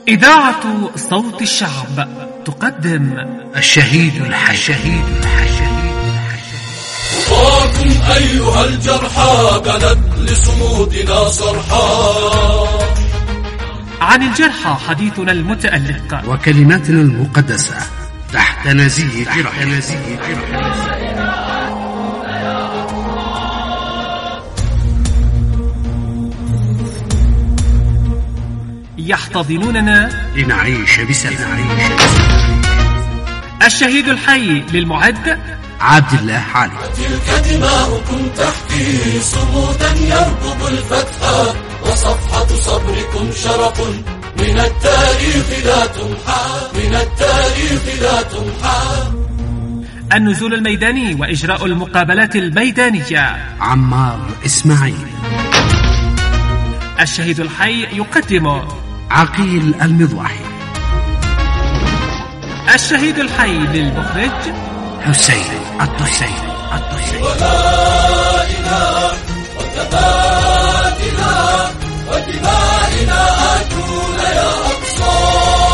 إذاعة صوت الشعب تقدم الشهيد الحي. خطاكم أيها الجرحى بلد لصمودنا صرحى. عن الجرحى حديثنا المتألق وكلماتنا المقدسة تحت نزيه جرح. يحتضنوننا لنعيش بسلام. الشهيد الحي للمعد عبد الله علي. تلك دماؤكم تحكي صمودا يركض الفتح، وصفحة صبركم شرف من التاريخ لا تمحى. النزول الميداني وإجراء المقابلات الميدانية عمار إسماعيل. الشهيد الحي يقدم عقيل المضواحي. الشهيد الحي للمخرج حسين الطسي. ولا إله وثباتنا ودمائنا آتون يا أقصى.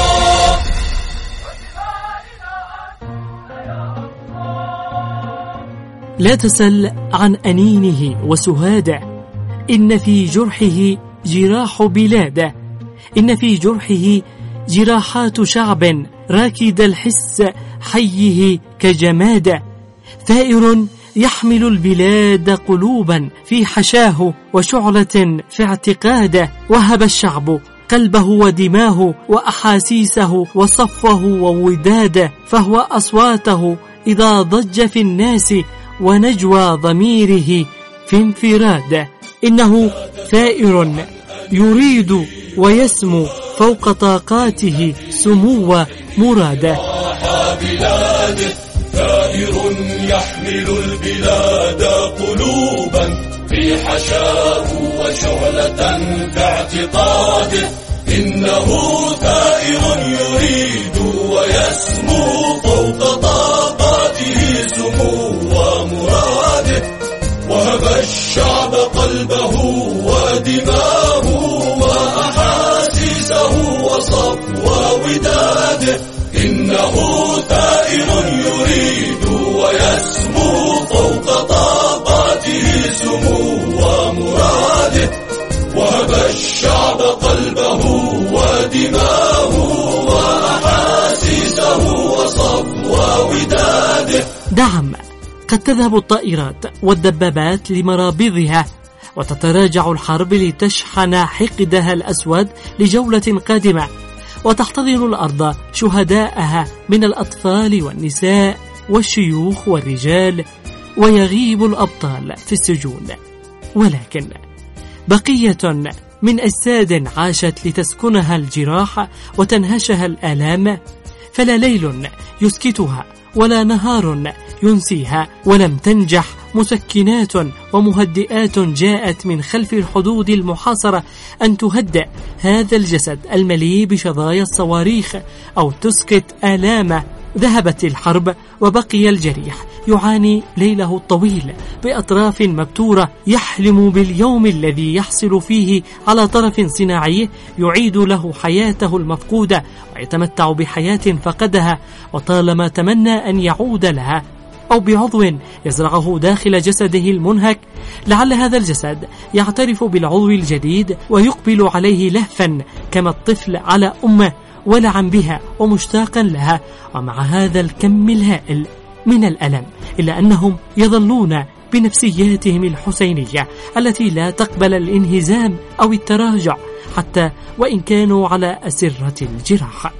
لا تسل عن أنينه وسهاده، إن في جرحه جراح بلاده، إن في جرحه جراحات شعب راكد الحس حيه كجماده، ثائر يحمل البلاد قلوبا في حشاه وشعلة في اعتقاده. وهب الشعب قلبه ودماه وأحاسيسه وصفه ووداده، فهو أصواته إذا ضج في الناس ونجوى ضميره في انفراده. إنه ثائر يريد ويسمو فوق طاقاته سمو مراده. بلاده ثائر يحمل البلاد قلوبا في حشاه وشعلة في اعتقاده. إنه ثائر يريد ويسمو فوق طاقاته سمو مراده. وهب الشعب قلبه ودماه وأحاسيسه وصفو وداده. إنه ثائر يريد ويسمو فوق طاقاته سمو مراده. وهب الشعب قلبه ودماه وأحاسيسه وصفو وداده. نعم، قد تذهب الطائرات والدبابات لمرابضها، وتتراجع الحرب لتشحن حقدها الأسود لجولة قادمة، وتحتضن الأرض شهداءها من الأطفال والنساء والشيوخ والرجال، ويغيب الأبطال في السجون. ولكن بقية من أجساد عاشت لتسكنها الجراح وتنهشها الآلام، فلا ليل يسكتها ولا نهار ينسيها، ولم تنجح مسكنات ومهدئات جاءت من خلف الحدود المحاصرة أن تهدئ هذا الجسد المليء بشظايا الصواريخ أو تسكت آلامه. ذهبت الحرب وبقي الجريح يعاني ليله الطويل بأطراف مبتورة، يحلم باليوم الذي يحصل فيه على طرف صناعي يعيد له حياته المفقودة ويتمتع بحياة فقدها وطالما تمنى أن يعود لها، أو بعضو يزرعه داخل جسده المنهك. لعل هذا الجسد يعترف بالعضو الجديد ويقبل عليه لهفا كما الطفل على أمه، ولعا بها ومشتاقا لها، ومع هذا الكم الهائل من الألم إلا أنهم يظلون بنفسياتهم الحسينية التي لا تقبل الانهزام أو التراجع حتى وإن كانوا على أسرة الجراح.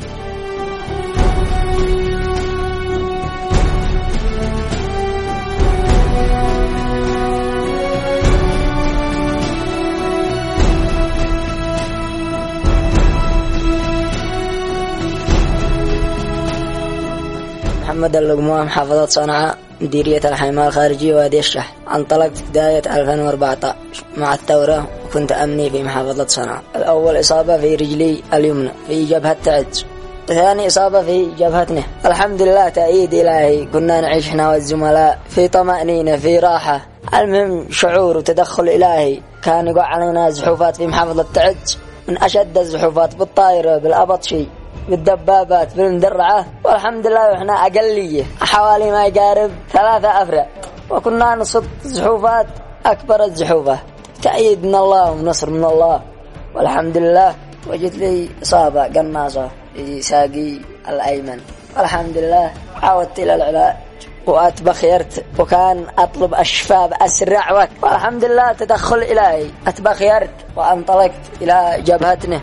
محمد اللقمة، محافظة صنعاء، مديرية الحماية الخارجية وادي الشح. انطلقت بداية 2014 مع الثورة، وكنت أمني في محافظة صنعاء. الأول إصابة في رجلي اليمنى في جبهة تعز، ثاني إصابة في جبهتنا. الحمد لله تأييد إلهي، كنا نعيش احنا والزملاء في طمأنينة في راحة. المهم شعور وتدخل إلهي، كان يقع علينا زحوفات في محافظة تعز من أشد الزحوفات بالطائرة بالأبطشي بالدبابات بالمدرعة، والحمد لله وإحنا أقلية حوالي ما يقارب 3 أفراد، وكنا نصد زحوفات أكبر الزحوفة. تأييد من الله ونصر من الله والحمد لله. وجدت لي إصابة قناصة في ساقي الأيمن، والحمد لله عودت إلى العلاج وأتبخيرت، وكان أطلب الشفاء بأسرع وقت، والحمد لله تدخل إلهي أتبخيرت وانطلقت إلى جبهتنا.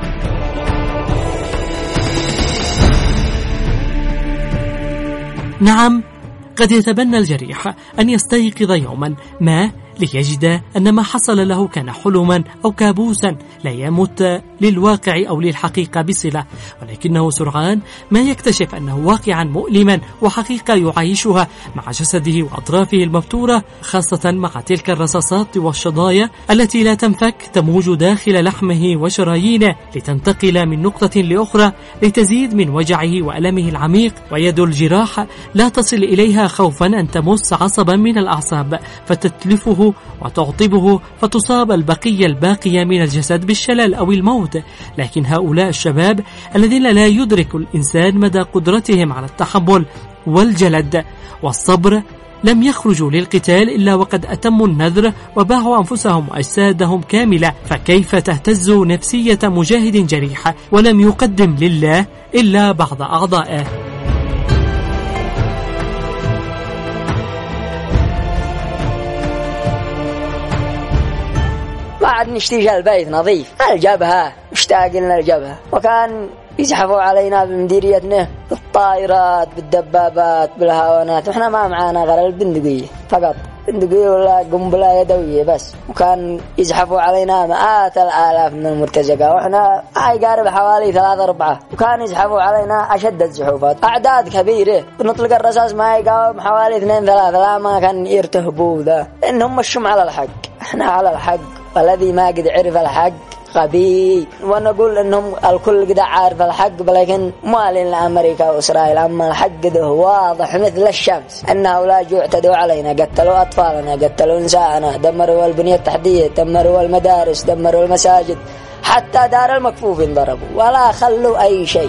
نعم، قد يتبنى الجريح أن يستيقظ يوما ما ليجد أن ما حصل له كان حلما أو كابوسا لا يمت للواقع أو للحقيقة بصلة، ولكنه سرعان ما يكتشف أنه واقعا مؤلما وحقيقة يعيشها مع جسده وأطرافه المبتورة، خاصة مع تلك الرصاصات والشظايا التي لا تنفك تموج داخل لحمه وشرايينه لتنتقل من نقطة لأخرى لتزيد من وجعه وألمه العميق، ويد الجراح لا تصل إليها خوفا أن تمس عصبا من الأعصاب فتتلفه وتعطبه فتصاب البقية الباقية من الجسد بالشلل أو الموت. لكن هؤلاء الشباب الذين لا يدرك الإنسان مدى قدرتهم على التحمل والجلد والصبر لم يخرجوا للقتال إلا وقد أتموا النذر وباعوا أنفسهم وأجسادهم كاملة، فكيف تهتز نفسية مجاهد جريح ولم يقدم لله إلا بعض أعضائه؟ بعد نشتيجها البيت نظيف، الجبهة مشتاق لنا الجبهة، وكان يزحفوا علينا بمديريتنا بالطائرات بالدبابات بالهاونات، وإحنا ما معانا غير البندقية فقط، بندقية ولا قنبلة يدوية بس، وكان يزحفوا علينا مئات الآلاف من المرتزقة، وإحنا يقارب حوالي 3-4، وكان يزحفوا علينا أشد الزحوفات، أعداد كبيرة، بنطلق الرصاص ما يقاوم حوالي 2-3، لا ما كان يرتهبوا ذا، إنهم مشوا على الحق، إحنا على الحق، والذي ما قد عرف الحق غبي. ونقول انهم الكل قد عارف الحق، ولكن مالين لأمريكا وإسرائيل، اما الحق ده واضح مثل الشمس ان هؤلاء جو اعتدوا علينا، قتلوا اطفالنا، قتلوا نساءنا، دمروا البنية التحتية، دمروا المدارس، دمروا المساجد، حتى دار المكفوفين ضربوا ولا خلوا اي شيء.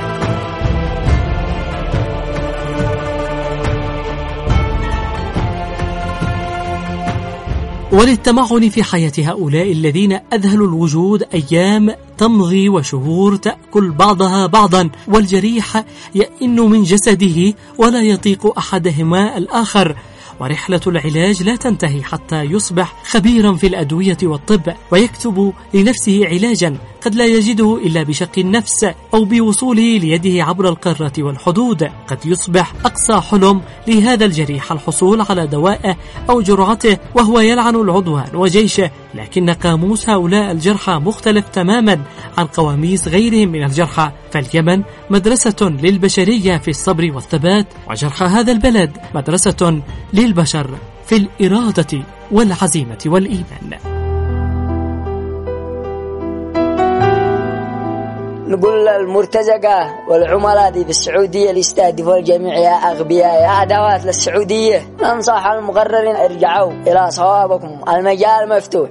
وللتمعن في حياة هؤلاء الذين أذهلوا الوجود أيام تمضي وشهور تأكل بعضها بعضا، والجريح يئن من جسده ولا يطيق أحدهما الآخر، ورحلة العلاج لا تنتهي حتى يصبح خبيرا في الأدوية والطب ويكتب لنفسه علاجا قد لا يجده إلا بشق النفس أو بوصوله ليده عبر القارة والحدود. قد يصبح أقصى حلم لهذا الجريح الحصول على دوائه أو جرعته وهو يلعن العدوان وجيشه، لكن قاموس هؤلاء الجرحى مختلف تماما عن قواميس غيرهم من الجرحى، فاليمن مدرسة للبشرية في الصبر والثبات، وجرحى هذا البلد مدرسة للبشر في الإرادة والعزيمة والإيمان. نقول المرتزقة والعملاء دي بالسعودية اللي يستهدفوا الجميع يا أغبياء يا أدوات للسعودية، ننصح المقررين ارجعوا إلى صوابكم، المجال مفتوح.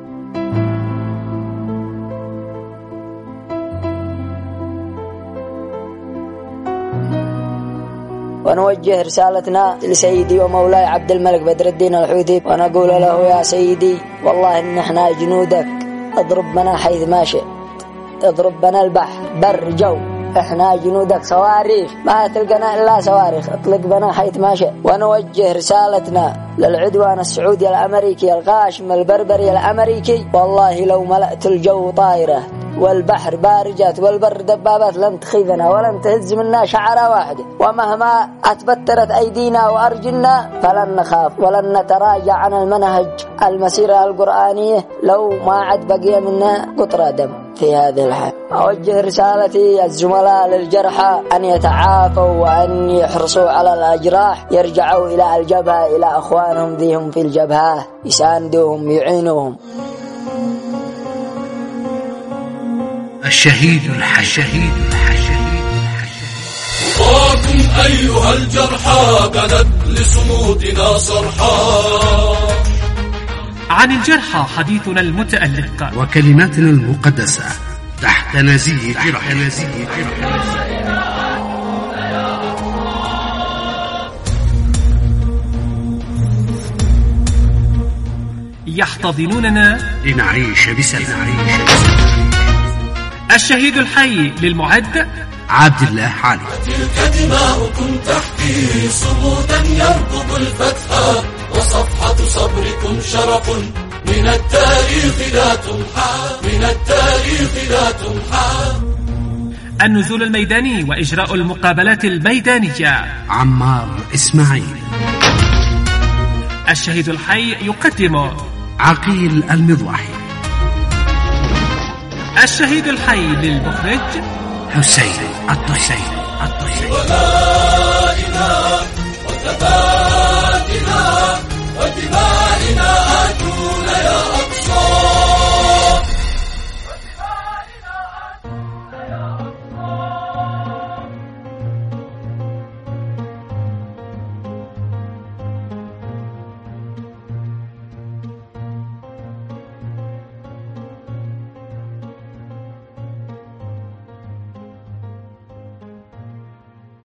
ونوجه رسالتنا لسيدي ومولاي عبد الملك بدر الدين الحوثي، ونقول له يا سيدي والله إن احنا جنودك، اضرب بنا حيث ما شئت، اضرب بنا البحر بر جو، احنا جنودك صواريخ ما تلقنا إلا صواريخ، اطلق بنا حيث ما شئت. ونوجه رسالتنا للعدوان السعودي الأمريكي الغاشم البربري الأمريكي، والله لو ملأت الجو طائرة والبحر بارجات والبر دبابات لن تخيفنا ولن تهز منا شعرة واحدة، ومهما أتبترت أيدينا وأرجلنا فلن نخاف ولن نتراجع عن المنهج المسيرة القرآنية لو ما عاد بقي منا قطرة دم في هذه الحال. أوجه رسالتي الزملاء للجرحى أن يتعافوا وأن يحرصوا على الأجراح، يرجعوا إلى الجبهة إلى أخوانهم ذيهم في الجبهة، يساندوهم يعينوهم. الشهيد الحي. خطاكم أيها الجرحى بدت لصمودنا صرحى. عن الجرحى حديثنا المتألق، وكلماتنا المقدسة تحت نزيف يحتضنوننا لنعيش بسلام. الشهيد الحي للمعد عبد الله حالي. تلك دماؤكم تحكي صمودا يرقب الفتح، وصفحة صبركم شرف من التاريخ لا تمحى. النزول الميداني وإجراء المقابلات الميدانية. عمار إسماعيل. الشهيد الحي يقدم عقيل المضوحي. الشهيد الحي للمخرج حسين الطسيري. ولائنا وثباتنا ودمائنا